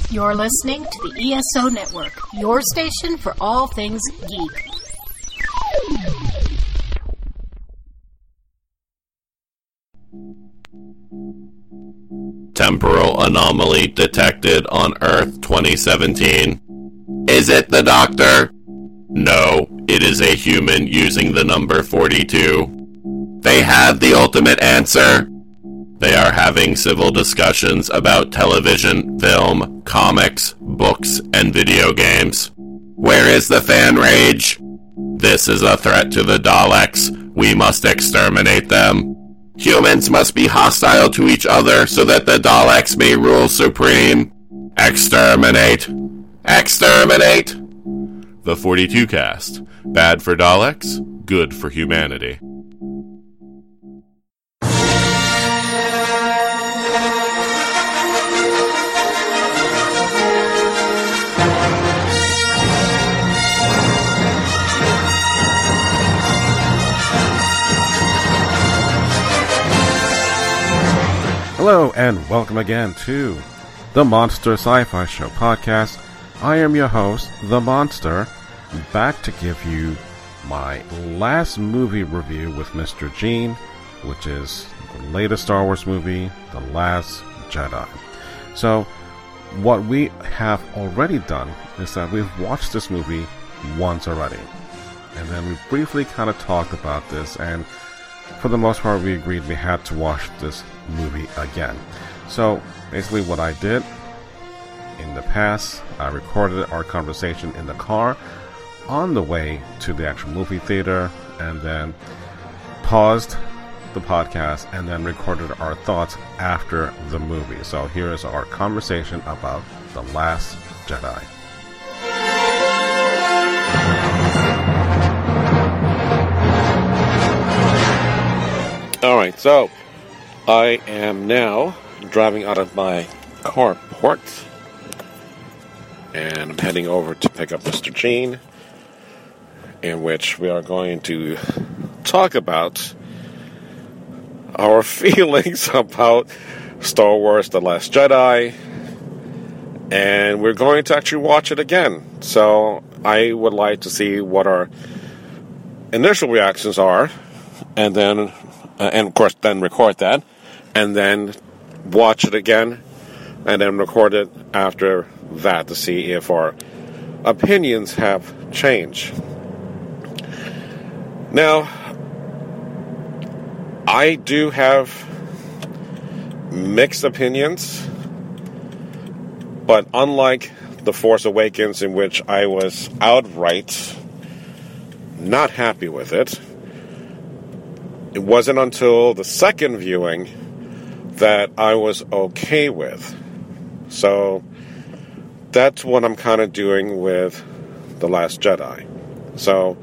You're listening to the ESO Network, your station for all things geek. Temporal anomaly detected on Earth 2017. Is it the Doctor? No, it is a human using the number 42. They have the ultimate answer. They are having civil discussions about television, film, comics, books, and video games. Where is the fan rage? This is a threat to the Daleks. We must exterminate them. Humans must be hostile to each other so that the Daleks may rule supreme. Exterminate. Exterminate! The 42 cast. Bad for Daleks, good for humanity. Hello and welcome again to the Monster Sci-Fi Show podcast. I am your host, The Monster, back to give you my last movie review with Mr. Gene, which is the latest Star Wars movie, The Last Jedi. So, what we have already done is that we've watched this movie once already. And then we briefly kind of talked about this, and for the most part we agreed we had to watch this movie again. So, basically what I did in the past, I recorded our conversation in the car on the way to the actual movie theater, and then paused the podcast and then recorded our thoughts after the movie. So here is our conversation about The Last Jedi. Alright, so I am now driving out of my carport, and I'm heading over to pick up Mr. Gene, in which we are going to talk about our feelings about Star Wars The Last Jedi, and we're going to actually watch it again. So I would like to see what our initial reactions are, and then and of course then record that, and then watch it again, and then record it after that to see if our opinions have changed. Now, I do have mixed opinions, but unlike The Force Awakens, in which I was outright not happy with it, it wasn't until the second viewing that I was okay with. So that's what I'm kind of doing with The Last Jedi. So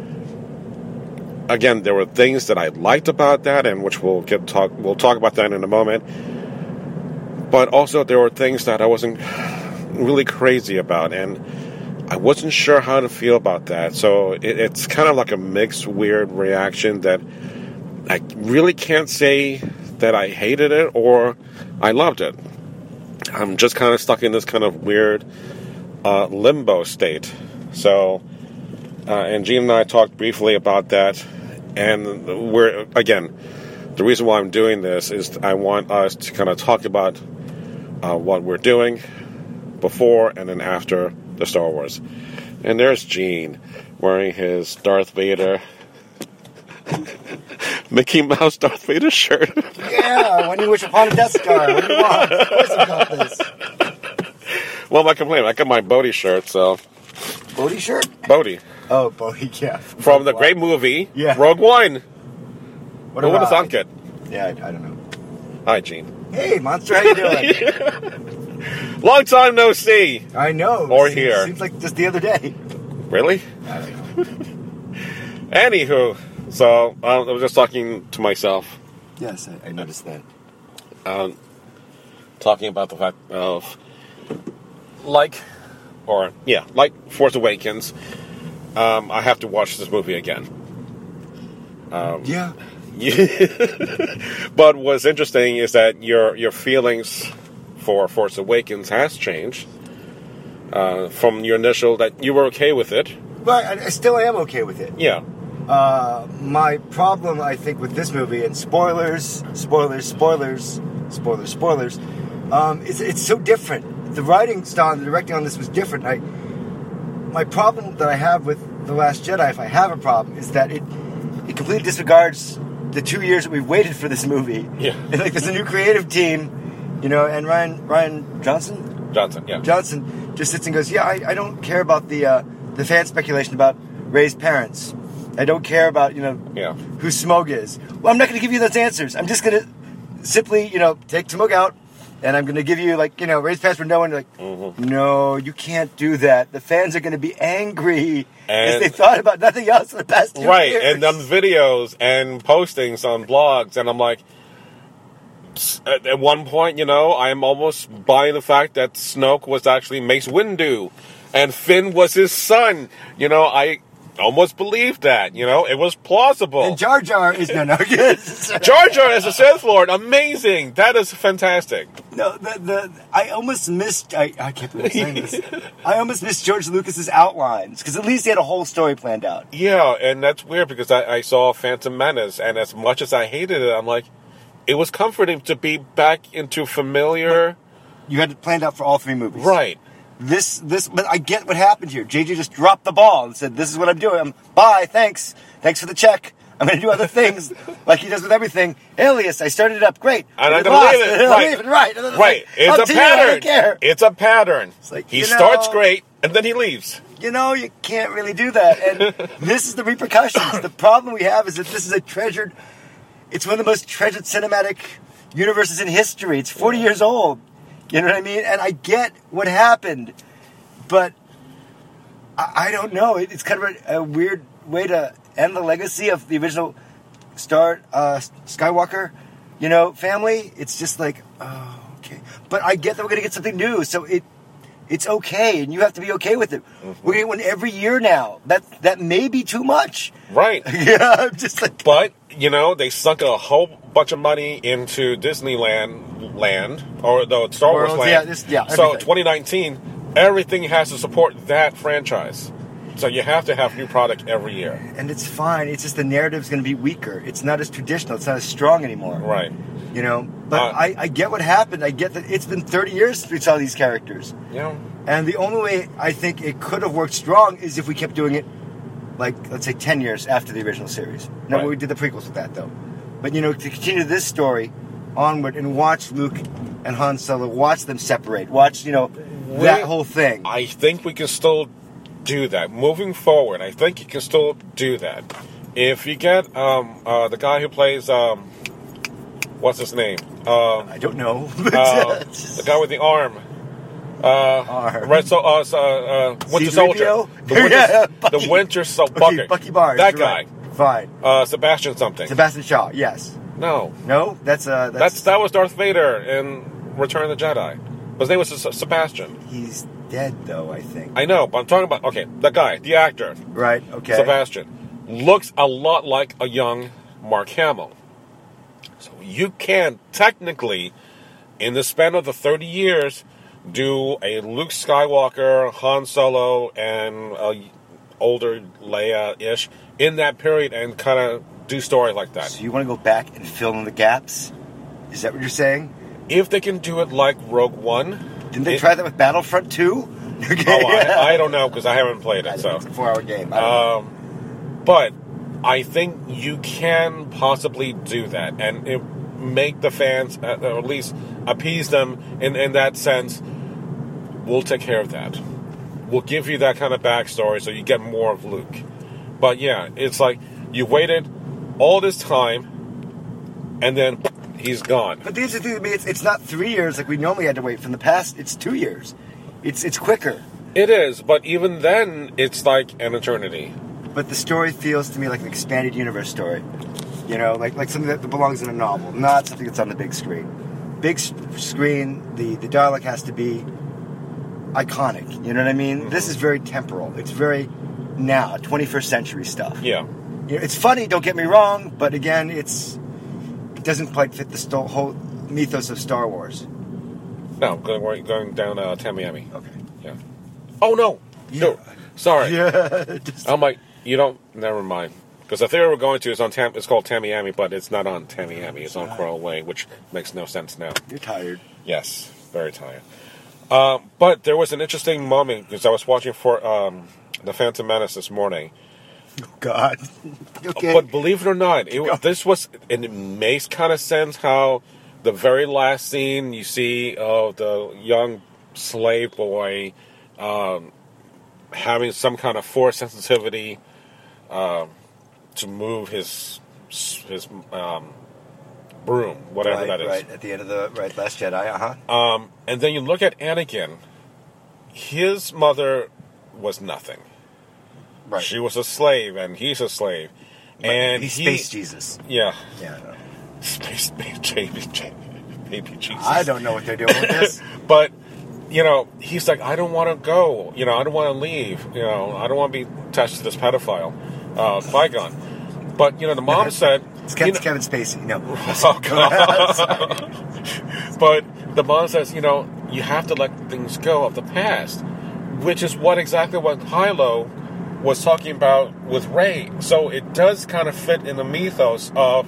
again, there were things that I liked about that, and which we'll talk about that in a moment. But also there were things that I wasn't really crazy about, and I wasn't sure how to feel about that. So it's kind of like a mixed, weird reaction that I really can't say that I hated it or I loved it. I'm just kind of stuck in this kind of weird limbo state. So, and Gene and I talked briefly about that, and the reason why I'm doing this is I want us to kind of talk about what we're doing before and then after the Star Wars. And there's Gene wearing his Darth Vader Mickey Mouse Darth Vader shirt. Yeah, when you wish upon a Death Star. What do you want? Of course I got this. Well, my complaint, I got my Bodhi shirt, so... Bodhi shirt? Bodhi. Oh, Bodhi, yeah. From the great movie, yeah. Rogue One. What Who would have thunk it? Yeah, I don't know. Hi, Gene. Hey, Monster, how you doing? Long time no see. I know. Or here. Seems like just the other day. Really? I don't know. Anywho, so I was just talking to myself. Yes, I noticed that. Talking about the fact of, like Force Awakens, I have to watch this movie again. Yeah. But what's interesting is that your feelings for Force Awakens has changed. from your initial that you were okay with it. But I still am okay with it. Yeah. My problem, I think, with this movie, and spoilers, it's so different. The writing style and the directing on this was different. My problem that I have with The Last Jedi, if I have a problem, is that it completely disregards the 2 years that we've waited for this movie. Yeah. And there's a new creative team, and Ryan Johnson? Johnson just sits and goes, yeah, I don't care about the fan speculation about Rey's parents. I don't care about, who Smaug is. Well, I'm not going to give you those answers. I'm just going to simply, take Smaug out, and I'm going to give you, Rey's parents were no one. No, you can't do that. The fans are going to be angry because they thought about nothing else for the past 2 years. Right, and on videos and postings on blogs, and I'm like, at one point, I'm almost buying the fact that Snoke was actually Mace Windu, and Finn was his son. I almost believed that. It was plausible. And Jar Jar is Jar Jar as a Sith Lord, amazing. That is fantastic. No, I almost missed. I can't believe I'm saying this. I almost missed George Lucas's outlines because at least he had a whole story planned out. Yeah, and that's weird because I saw Phantom Menace, and as much as I hated it, I'm like, it was comforting to be back into familiar. You had it planned out for all 3 movies, right? But I get what happened here. JJ just dropped the ball and said, "This is what I'm doing. Bye, thanks for the check. I'm going to do other things like he does with everything. Alias, I started it up, great. And I'm going to leave it. Right. Right. It's a pattern. I don't care. It's a pattern. It's like, he starts great, and then he leaves. You can't really do that. And this is the repercussions. The problem we have is that this is it's one of the most treasured cinematic universes in history. It's 40 years old. You know what I mean? And I get what happened, but I don't know. It's kind of a weird way to end the legacy of the original Skywalker, family. It's just like, oh, okay. But I get that we're going to get something new, so it's okay, and you have to be okay with it. Mm-hmm. We're getting one every year now. That may be too much. Right. Yeah, I'm just like... But, they sunk a whole bunch of money into Disneyland, or the Star Wars land. So 2019, everything has to support that franchise. So you have to have new product every year. And it's fine. It's just the narrative's going to be weaker. It's not as traditional. It's not as strong anymore. Right. But I get what happened. I get that it's been 30 years since we saw these characters. Yeah. And the only way I think it could have worked strong is if we kept doing it, let's say 10 years after the original series. No, we did the prequels with that, though. But, to continue this story onward and watch Luke and Han Solo, watch them separate, watch, that whole thing. I think we can still do that. Moving forward, I think you can still do that. If you get the guy who plays, what's his name? I don't know. The guy with the arm. Winter Soldier. The Winter Soldier. Bucky Barnes. That guy. Fine. Sebastian something. Sebastian Shaw, yes. No, that was Darth Vader in Return of the Jedi. But his name was Sebastian. He's dead, though, I think. I know, but I'm talking about, the guy, the actor. Right, okay. Sebastian. Looks a lot like a young Mark Hamill. So you can, technically, in the span of the 30 years, do a Luke Skywalker, Han Solo, and a older Leia-ish in that period and kind of do stories like that. So you want to go back and fill in the gaps? Is that what you're saying? If they can do it like Rogue One. Didn't they try that with Battlefront 2? I don't know because I haven't played it. So it's a 4-hour game. But I think you can possibly do that and make the fans, or at least appease them in that sense. We'll take care of that. We'll give you that kind of backstory so you get more of Luke. But yeah, it's like you waited all this time and then he's gone. But the interesting thing to me, it's not 3 years like we normally had to wait from the past. It's 2 years. It's quicker. It is, but even then, it's like an eternity. But the story feels to me like an expanded universe story. Like something that belongs in a novel, not something that's on the big screen. Big screen, the dialogue has to be iconic. You know what I mean? Mm-hmm. This is very temporal. It's very now, 21st century stuff. Yeah. It's funny, don't get me wrong, but again, it doesn't quite fit the whole mythos of Star Wars. No, going down Tamiami. Okay. Yeah. Oh, no. Yeah. No. Sorry. Yeah. I'm like, you don't... Never mind. Because the theater we're going to is on it's called Tamiami, but it's not on Tamiami. It's on Coral Way, which makes no sense now. You're tired. Yes. Very tired. But there was an interesting moment, because I was watching for The Phantom Menace this morning. Oh, God. Okay. But believe it or not, this was, and it makes kind of sense how the very last scene you see of the young slave boy having some kind of force sensitivity to move his broom, whatever that is. Right, at the end of the Last Jedi, And then you look at Anakin. His mother was nothing. Right. She was a slave, and he's a slave. But and he's Space Jesus. Yeah. Yeah, I know. Space baby Jesus. I don't know what they're doing with this. But, he's like, I don't want to go. I don't want to leave. I don't want to be attached to this pedophile, Qui-Gon. But, the mom said... It's Kevin Spacey, Oh, God. But the mom says, you have to let things go of the past. Which is exactly what Kylo was talking about with Rey. So it does kind of fit in the mythos of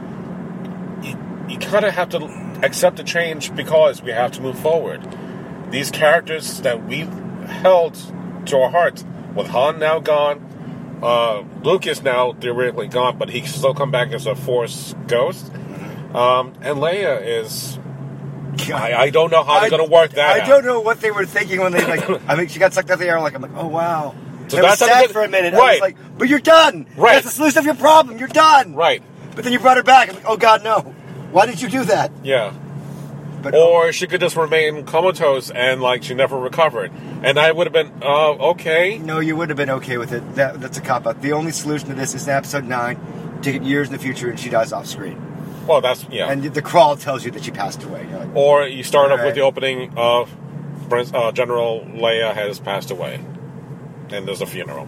you kind of have to accept the change because we have to move forward. These characters that we held to our hearts, with Han now gone, Luke is now theoretically gone, but he can still come back as a Force ghost. And Leia is... I don't know how they're going to work that out. I don't know what they were thinking when they, she got sucked out the air, I'm like, oh, wow. So I was sad for a minute. Right. I was like, but you're done. Right. That's the solution of your problem. You're done. Right. But then you brought her back. I'm like, oh, God, no. Why did you do that? Yeah. But, or she could just remain comatose and, she never recovered. And I would have been, okay. No, you would have been okay with it. That's a cop-out. The only solution to this is in Episode 9, take it years in the future, and she dies off-screen. Well, that's, yeah. And the crawl tells you that she passed away. You're like, or you start off with the opening of General Leia has passed away. And there's a funeral.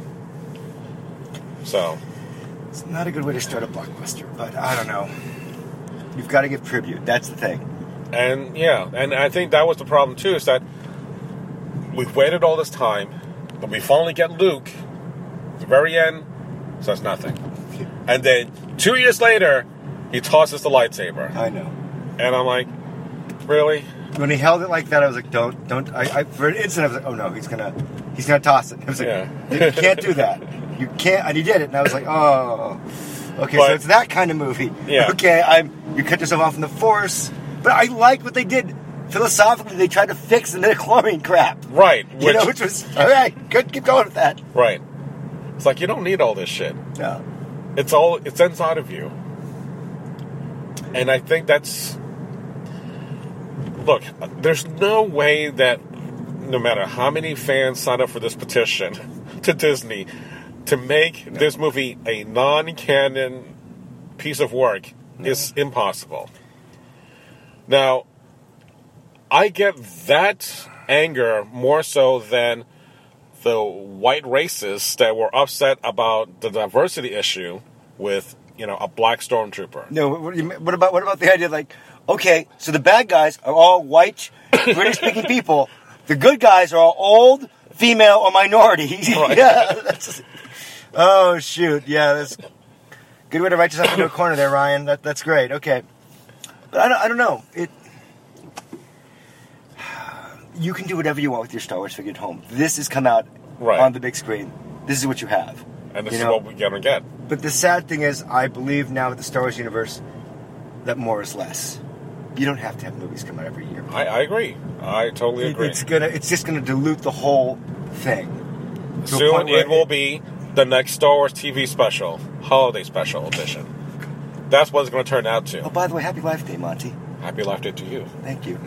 So. It's not a good way to start a blockbuster, but I don't know. You've got to give tribute. That's the thing. And, yeah. And I think that was the problem, too, is that we've waited all this time, but we finally get Luke at the very end, says nothing. And then 2 years later, he tosses the lightsaber. I know. And I'm like, really? When he held it like that, I was like, don't. I for an instant, I was like, oh no, he's gonna toss it. I was like, you can't do that. You can't. And he did it, and I was like, oh, okay. So it's that kind of movie. Yeah. Okay, you cut yourself off from the Force, but I like what they did. Philosophically, they tried to fix the midichlorian crap. Right. Which was all right. Good. Keep going with that. Right. It's like you don't need all this shit. Yeah. It's inside of you. And I think that's... Look, there's no way that no matter how many fans sign up for this petition to Disney to make this movie a non-canon piece of work is impossible. Now, I get that anger more so than the white racists that were upset about the diversity issue with... a black stormtrooper. No, what about the idea okay, so the bad guys are all white, British-speaking people. The good guys are all old, female, or minority. Right. Yeah. Oh, shoot. Yeah, that's good way to write yourself into a corner there, Ryan. That's great. Okay. But I don't know. You can do whatever you want with your Star Wars figure at home. This has come out on the big screen. This is what you have. And this is what we're going to get. But the sad thing is, I believe now with the Star Wars universe that more is less. You don't have to have movies come out every year. I agree. I totally agree. It's just gonna dilute the whole thing. Soon it will be the next Star Wars TV special, holiday special edition. That's what it's going to turn out to. Oh, by the way, Happy Life Day, Monty. Happy Life Day to you. Thank you.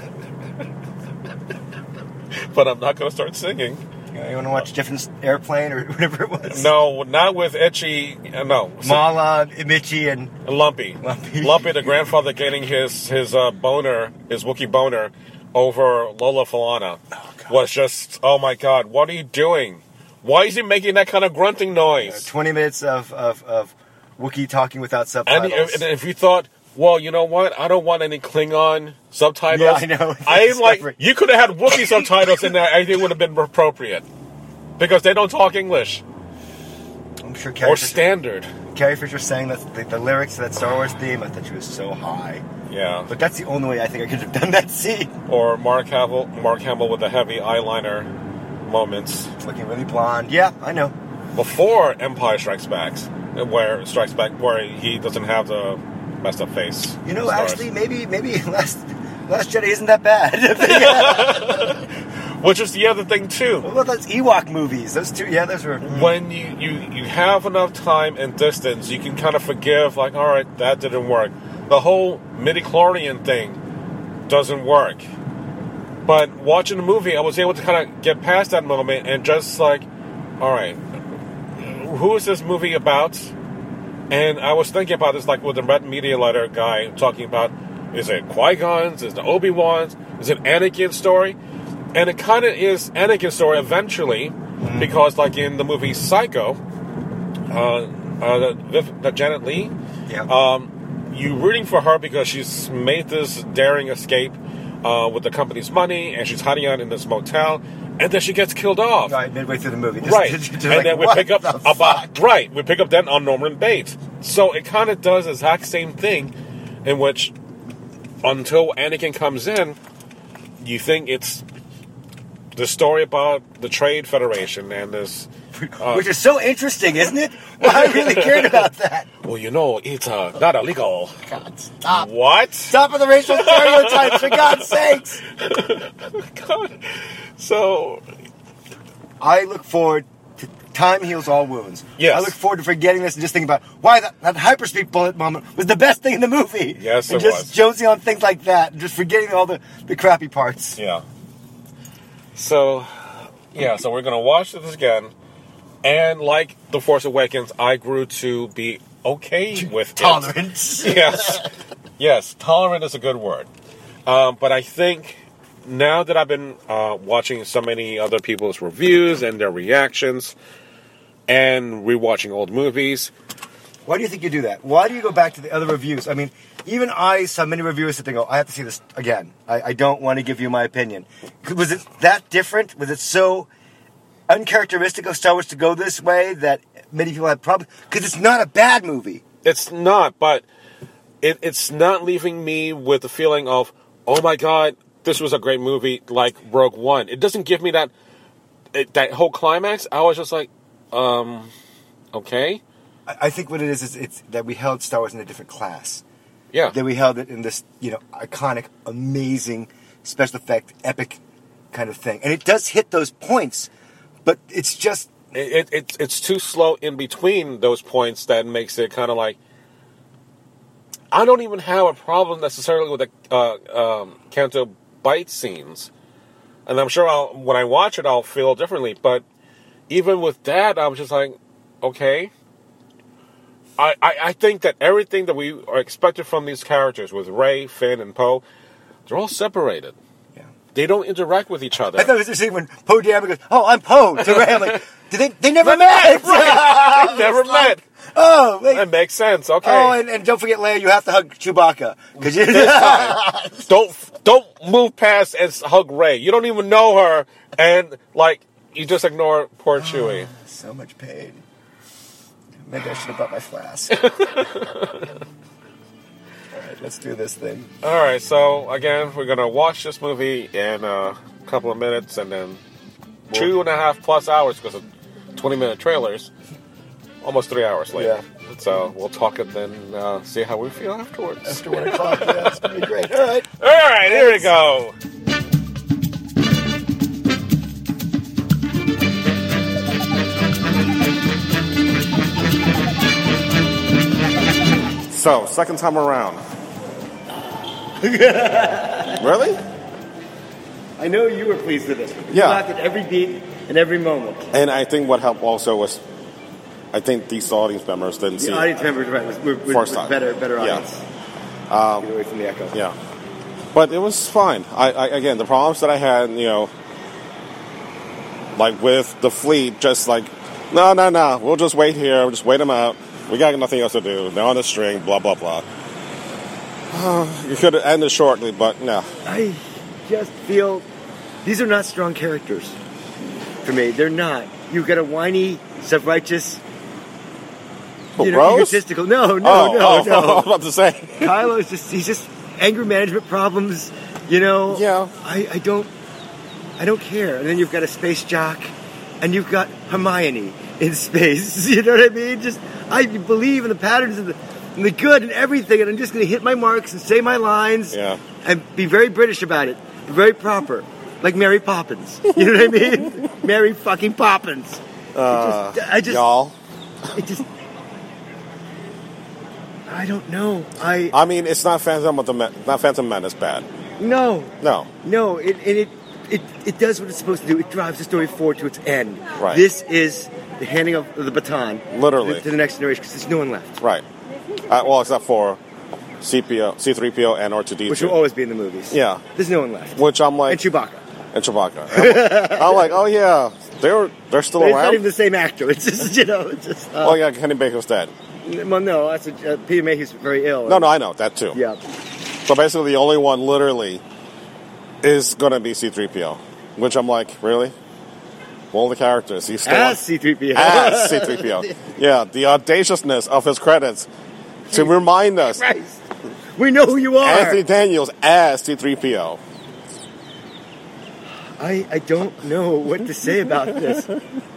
But I'm not going to start singing. You want to watch Jefferson's Airplane or whatever it was? No, not with Itchy. No. Mala, Mitchie, and Lumpy. Lumpy, the grandfather getting his boner, his Wookiee boner, over Lola Falana. Was just, oh my God, what are you doing? Why is he making that kind of grunting noise? 20 minutes of Wookiee talking without subtitles. And if you thought, well, you know what? I don't want any Klingon subtitles. Yeah, I know. You could have had Wookiee subtitles in there. I think it would have been appropriate. Because they don't talk English. I'm sure standard. Carrie Fisher sang the lyrics to that Star Wars theme. I thought she was so high. Yeah. But that's the only way I think I could have done that scene. Or Mark Hamill with the heavy eyeliner moments. Looking really blonde. Yeah, I know. Before Empire Strikes Back, where he doesn't have the messed up face. You know, actually, maybe Last Jedi isn't that bad. Which is the other thing too. What about those Ewok movies? Those two, yeah, those were. When you have enough time and distance, you can kind of forgive. Like, all right, that didn't work. The whole midi-chlorian thing doesn't work. But watching the movie, I was able to kind of get past that moment and just like, all right, who is this movie about? And I was thinking about this, like with the Red Media Letter guy talking about, is it Qui-Gon's? Is it Obi-Wan's? Is it Anakin's story? And it kind of is Anakin's story eventually, because like in the movie Psycho, the Janet Leigh, you rooting for her because she's made this daring escape with the company's money, and she's hiding out in this motel, and then she gets killed off. Right, midway through the movie. And then we pick up we pick up then on Norman Bates. So it kind of does the exact same thing, in which until Anakin comes in, you think it's the story about the Trade Federation and this... which is so interesting, isn't it? Well, I really cared about that. Well, you know, it's not illegal. God, stop. What? Stop with the racial stereotypes, for God's sakes. God. So... I look forward to time heals all wounds. Yes. I look forward to forgetting this and just thinking about why that hyperspeed bullet moment was the best thing in the movie. Yes, and it was. just jonesing on things like that, and just forgetting all the crappy parts. Yeah. So we're going to watch this again. And like The Force Awakens, I grew to be okay with Tolerance. Yes. Yes, tolerant is a good word. But I think now that I've been watching so many other people's reviews and their reactions and rewatching old movies... Why do you think you do that? Why do you go back to the other reviews? I mean, even I saw many reviewers that go, I have to see this again. I don't want to give you my opinion. Was it that different? Was it so uncharacteristic of Star Wars to go this way that many people had problems? Because it's not a bad movie. It's not, but it's not leaving me with the feeling of, oh my God, this was a great movie like Rogue One. It doesn't give me that whole climax. I was just like, okay. I think what it is it's that we held Star Wars in a different class. Yeah. That we held it in this, iconic, amazing, special effect, epic kind of thing. And it does hit those points, but it's just... It's too slow in between those points that makes it kind of like... I don't even have a problem necessarily with the Canto Bight scenes. And I'm sure when I watch it, I'll feel differently. But even with that, I was just like, okay... I think that everything that we are expected from these characters with Rey, Finn, and Poe, they're all separated. Yeah. They don't interact with each other. I thought it was interesting when Poe Dameron goes, "Oh, I'm Poe," to Rey. I'm like, they never met? Right. They never met. Oh, wait. That makes sense. Okay. Oh, and don't forget, Leia, you have to hug Chewbacca. This time. Don't move past and hug Rey. You don't even know her, and you just ignore poor Chewie. So much pain. Maybe I should have brought my flask. All right, let's do this thing. All right, so again, we're going to watch this movie in a couple of minutes, and then 2.5+ hours because of 20-minute trailers. Almost 3 hours later. Yeah. So we'll talk and then see how we feel afterwards. After 1 o'clock, yeah, it's going to be great. All right. All right, here we go. So, second time around. Really? I know you were pleased with this. You laughed at every beat and every moment. And I think what helped also was, I think these audience members didn't see it. The audience members, right, were better audience. Yeah. Get away from the echo. Yeah. But it was fine. Again, the problems that I had, like with the fleet, just like, no, we'll just wait here, we'll just wait them out. We got nothing else to do. They're on the string, blah, blah, blah. You could have ended shortly, but no. I just feel these are not strong characters for me. They're not. you've got a whiny, self-righteous, Rose? egotistical. No. I was about to say. Kylo is he's just anger management problems. Yeah. I don't care. And then you've got a space jock, and you've got Hermione in space. You know what I mean? I believe in the patterns and the good and everything, and I'm just going to hit my marks and say my lines and be very British about it, very proper, like Mary Poppins. You know what I mean? Mary fucking Poppins. Y'all. I don't know. I mean, it's not Phantom Menace bad. No. It does what it's supposed to do. It drives the story forward to its end. Right. This is the handing of the baton, literally, to the next generation, because there's no one left. Right. Well, except for C-3PO, and R2-D2, which will always be in the movies. Yeah. There's no one left. Which I'm like, and Chewbacca. I'm like, oh yeah, they're still around. It's not even the same actor. It's just oh yeah, Kenny Baker's dead. Well, no, that's Peter Mayhew's very ill. No, I know that too. Yeah. So basically, the only one literally is going to be C-3PO, which I'm like, really? All the characters. He's still as C-3PO. As C-3PO. Yeah, the audaciousness of his credits to remind us. Christ. We know who you are. Anthony Daniels as C-3PO. I don't know what to say about this.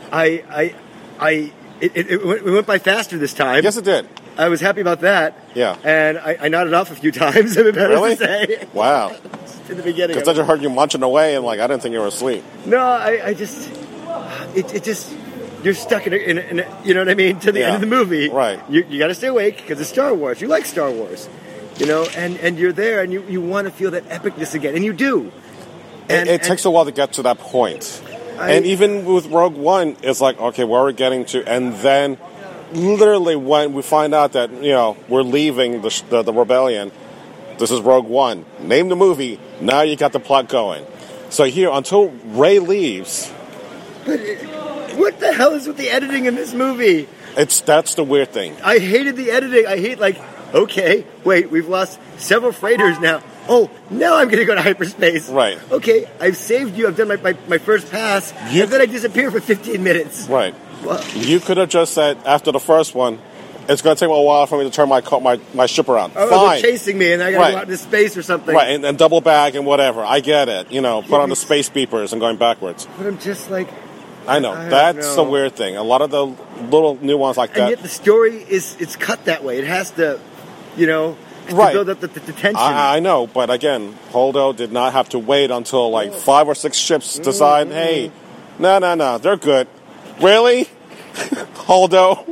It went by faster this time. Yes, it did. I was happy about that. Yeah. And I nodded off a few times. Really? To say. Wow. In the beginning. Because I heard you munching away, and I didn't think you were asleep. No, I just, you're stuck in a, you know what I mean, to the end of the movie. Right. You got to stay awake because it's Star Wars. You like Star Wars, and you're there, and you want to feel that epicness again, and you do. And it takes a while to get to that point. And even with Rogue One, it's like, okay, where are we getting to? And then, literally, when we find out that, we're leaving the rebellion, this is Rogue One. Name the movie. Now you got the plot going. So here, until Rey leaves... But what the hell is with the editing in this movie? That's the weird thing. I hated the editing. I hate, okay, wait, we've lost several freighters now. Oh, now I'm going to go to hyperspace. Right. Okay, I've saved you. I've done my first pass. And then I disappear for 15 minutes. Right. Well, you could have just said, after the first one, it's going to take a while for me to turn my ship around. Oh, fine. They're chasing me, and I got to go out into space or something. Right, and double back and whatever. I get it. Put on the space beepers and going backwards. But I'm just like... I know. That's the weird thing. A lot of the little nuance like that. And yet the story it's cut that way. It has to, to build up the tension. I know, but again, Holdo did not have to wait until 5 or 6 ships decide, hey, no, they're good. Really? Holdo?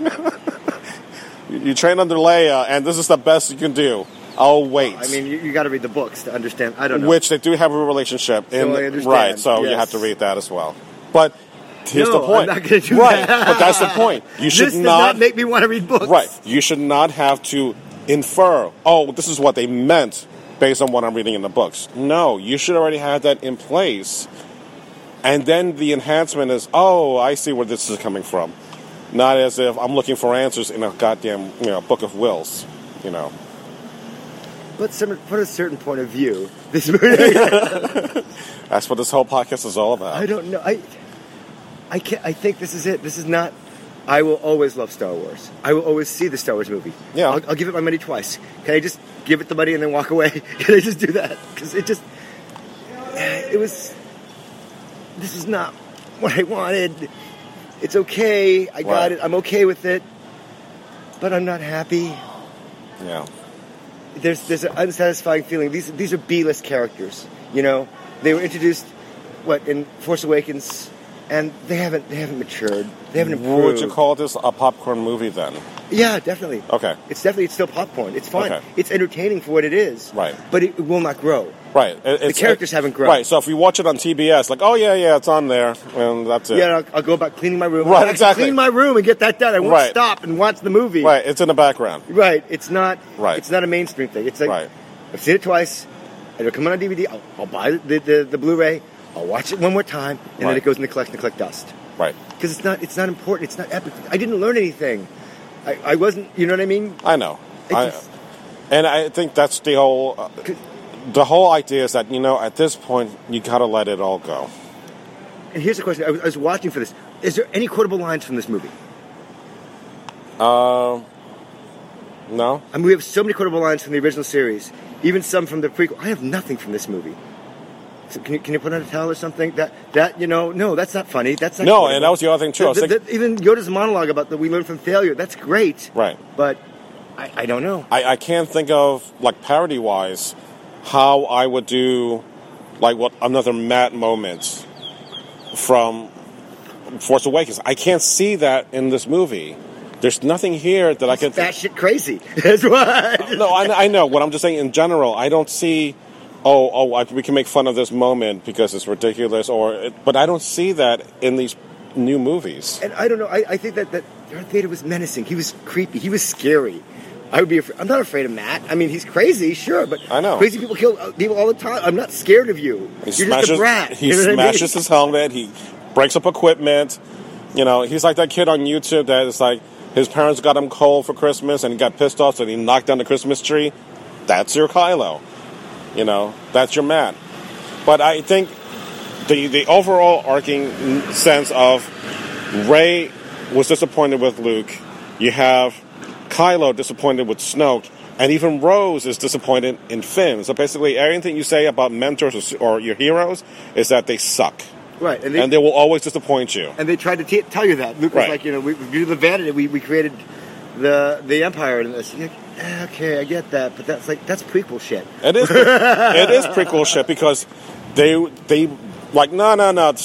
You train under Leia, and this is the best you can do. I'll wait. I mean, you got to read the books to understand. I don't know. Which they do have a relationship. So I understand. Right, so yes. You have to read that as well. But here's the point. I'm not going to do that. Right, but that's the point. You should this does not make me want to read books. Right. You should not have to infer, this is what they meant based on what I'm reading in the books. No, you should already have that in place. And then the enhancement is, I see where this is coming from. Not as if I'm looking for answers in a goddamn, book of wills, But from a certain point of view, this movie... That's what this whole podcast is all about. I don't know. I think this is it. This is not... I will always love Star Wars. I will always see the Star Wars movie. Yeah. I'll give it my money twice. Can I just give it the money and then walk away? Can I just do that? Because this is not what I wanted. It's okay. I got it. I'm okay with it. But I'm not happy. Yeah. There's an unsatisfying feeling. These are B-list characters. They were introduced, in Force Awakens, and they haven't matured. They haven't improved. Would you call this a popcorn movie then? Yeah, definitely. Okay. It's still popcorn. It's fine. Okay. It's entertaining for what it is. Right. But it will not grow. Right. The characters haven't grown. Right. So if you watch it on TBS, it's on there, and that's it. Yeah, I'll go back cleaning my room. Right. Exactly. Clean my room and get that done. I won't stop and watch the movie. Right. It's in the background. Right. It's not. Right. It's not a mainstream thing. It's like right. I've seen it twice. It'll come on DVD. I'll buy the Blu-ray. I'll watch it one more time, and then it goes in the collection to collect dust. Right. Because it's not important. It's not epic. I didn't learn anything. I wasn't. You know what I mean? I know. And I think that's the whole idea is that at this point you gotta let it all go. And here's the question: I was watching for this. Is there any quotable lines from this movie? No. I mean, we have so many quotable lines from the original series, even some from the prequel. I have nothing from this movie. So can you put on a towel or something? That no, that's not funny. That's not. No, quotable. and that was the other thing too. Even Yoda's monologue about that we learn from failure. That's great. Right. But I don't know. I can't think of, like, parody-wise, how I would do, like, what another Matt moment from Force Awakens. I can't see that in this movie. There's nothing here that I can... That shit crazy. That's what... No, I know. What I'm just saying in general, I don't see... we can make fun of this moment because it's ridiculous, but I don't see that in these new movies. And I don't know. I think that Darth Vader was menacing. He was creepy. He was scary. I would be. I'm not afraid of Matt. I mean, he's crazy, sure, but I know crazy people kill people all the time. I'm not scared of you. You're just a brat. He smashes his helmet. He breaks up equipment. You know, he's like that kid on YouTube that is like his parents got him coal for Christmas and he got pissed off, so he knocked down the Christmas tree. That's your Kylo. You know, that's your Matt. But I think the overall arcing sense of Rey was disappointed with Luke. You have Kylo disappointed with Snoke, and even Rose is disappointed in Finn. So basically, everything you say about mentors or your heroes is that they suck. Right, and they will always disappoint you. And they tried to tell you that. Luke was like, we do the vanity. We created the Empire, and this. Okay, I get that, but that's prequel shit. It is. It is prequel shit because they like no.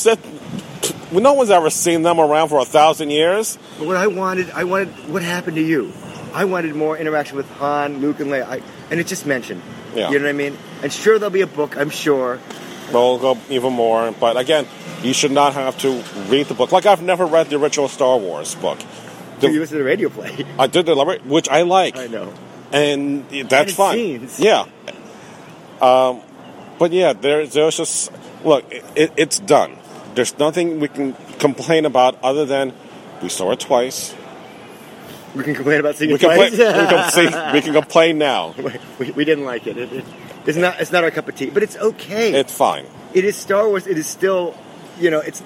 No one's ever seen them around for 1,000 years. But what I wanted. What happened to you? I wanted more interaction with Han, Luke, and Leia, and it's just mentioned. Yeah. You know what I mean? And sure, there'll be a book. I'm sure. We'll go even more, but again, you should not have to read the book. Like I've never read the original Star Wars book. You listened to the radio play. I did the which I like. I know. And that's fine. Scenes. Yeah. But yeah, there's just... Look, it's done. There's nothing we can complain about other than we saw it twice. We can complain about seeing it twice? We can complain now. We didn't like it. It's not our cup of tea, but it's okay. It's fine. It is Star Wars. It is still, it's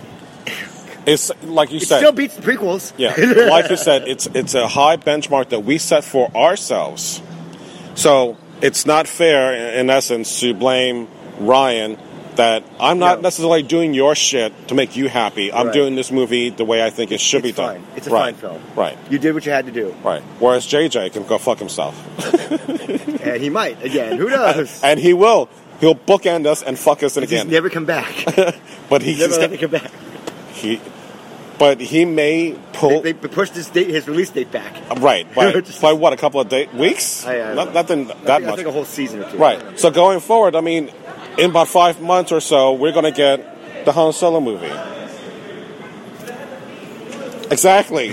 like you said. It still beats the prequels. Yeah, like you said, it's a high benchmark that we set for ourselves. So it's not fair, in essence, to blame Ryan that I'm not necessarily doing your shit to make you happy. I'm doing this movie the way I think it should be done. It's a fine film. Right. You did what you had to do. Right. Whereas JJ can go fuck himself. And he might again. Who knows? And he will. He'll bookend us and fuck us again. He's never come back. But he's never come back. But he may pull. They pushed his release date back. Right. By what? A couple of weeks? Nothing that much. I think a whole season or two. Right. So going forward, I mean, in about 5 months or so, we're going to get the Han Solo movie. Exactly.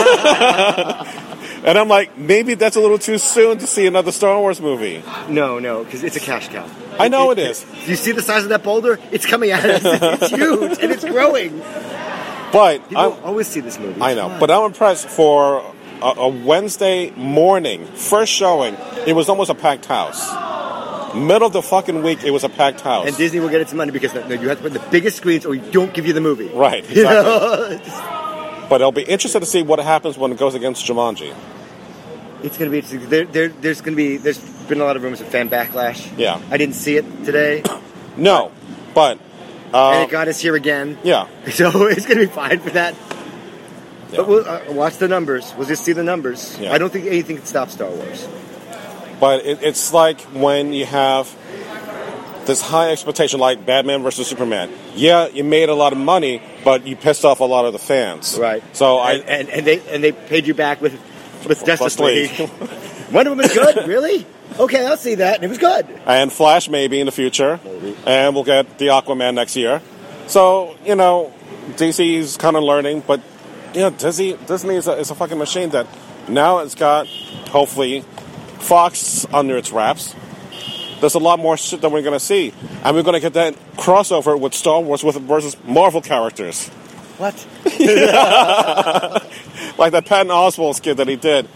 And I'm like, maybe that's a little too soon to see another Star Wars movie. No, because it's a cash cow. I know it is. You see the size of that boulder? It's coming at us. It's huge, and it's growing. But people always see this movie. I know, but I'm impressed for a Wednesday morning, first showing, it was almost a packed house. Middle of the fucking week, it was a packed house. And Disney will get its money because you have to put the biggest screens or we don't give you the movie. Right, exactly. But I'll be interested to see what happens when it goes against Jumanji. It's going to be interesting. There's been a lot of rumors of fan backlash. Yeah. I didn't see it today. No, but... and it got us here again. Yeah. So it's going to be fine for that. Yeah. But we'll watch the numbers. We'll just see the numbers. Yeah. I don't think anything can stop Star Wars. But it's like when you have this high expectation, like Batman versus Superman. Yeah, you made a lot of money, but you pissed off a lot of the fans. Right. So and they paid you back with Justice League. Wonder Woman's good? Really? Okay, I'll see that. And it was good. And Flash maybe in the future. Maybe. And we'll get the Aquaman next year. So, DC's kind of learning, but Disney is a fucking machine that now it's got, hopefully, Fox under its wraps. There's a lot more shit that we're going to see. And we're going to get that crossover with Star Wars versus Marvel characters. What? Like that Patton Oswalt skit that he did.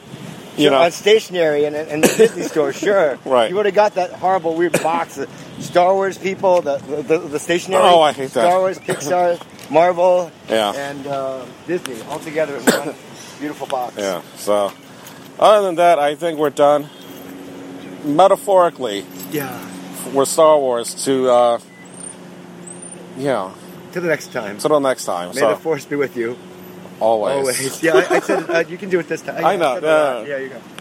on stationery in the Disney store, sure. Right. You would have got that horrible, weird box. The Star Wars people, the stationery. Oh, I hate that. Star Wars, Pixar, Marvel, yeah. and Disney all together in one beautiful box. Yeah. So, other than that, I think we're done. Metaphorically. Yeah. With Star Wars to, To the next time. Till the next time. May the Force be with you. Always. Yeah, I said you can do it this time. I know. Yeah, you go.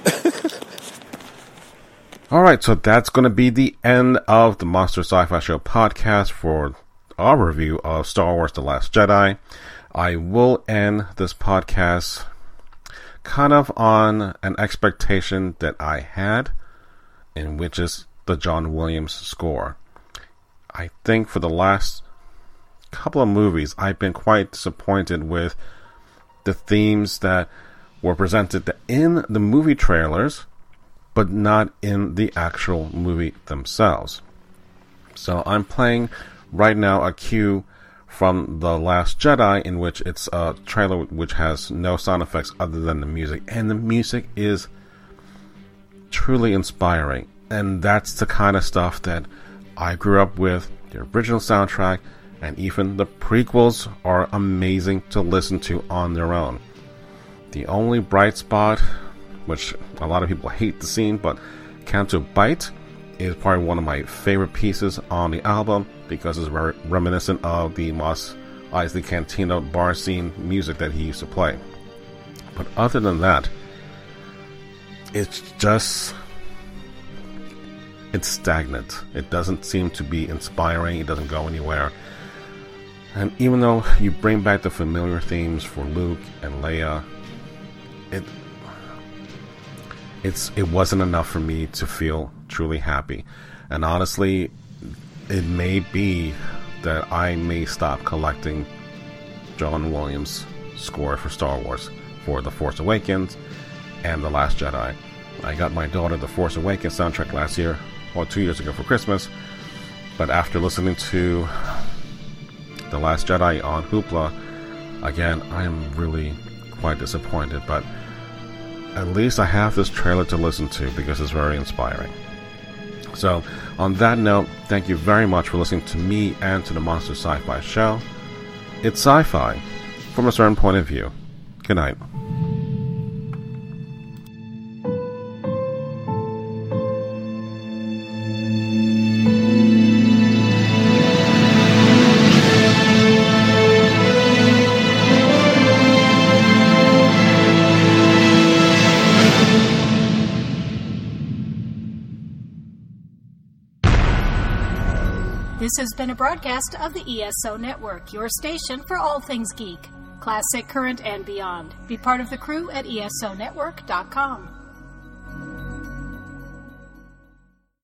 Alright, so that's going to be the end of the Monster Sci-Fi Show podcast for our review of Star Wars The Last Jedi. I will end this podcast kind of on an expectation that I had, in which is the John Williams score. I think for the last couple of movies, I've been quite disappointed with the themes that were presented in the movie trailers, but not in the actual movie themselves. So I'm playing right now a cue from The Last Jedi, in which it's a trailer which has no sound effects other than the music, and the music is truly inspiring. And that's the kind of stuff that I grew up with. The original soundtrack and even the prequels are amazing to listen to on their own. The only bright spot, which a lot of people hate the scene, but Canto Bight is probably one of my favorite pieces on the album because it's very reminiscent of the Mos Eisley Cantina bar scene music that he used to play. But other than that, it's stagnant. It doesn't seem to be inspiring. It doesn't go anywhere. And even though you bring back the familiar themes for Luke and Leia, it wasn't enough for me to feel truly happy. And honestly, it may be that I may stop collecting John Williams' score for Star Wars for The Force Awakens and The Last Jedi. I got my daughter the Force Awakens soundtrack last year, or 2 years ago for Christmas, but after listening to The Last Jedi on Hoopla, again, I am really quite disappointed, but at least I have this trailer to listen to because it's very inspiring. So, on that note, thank you very much for listening to me and to the Monster Sci-Fi Show. It's sci-fi from a certain point of view. Good night. This has been a broadcast of the ESO Network, your station for all things geek, classic, current, and beyond. Be part of the crew at ESONetwork.com.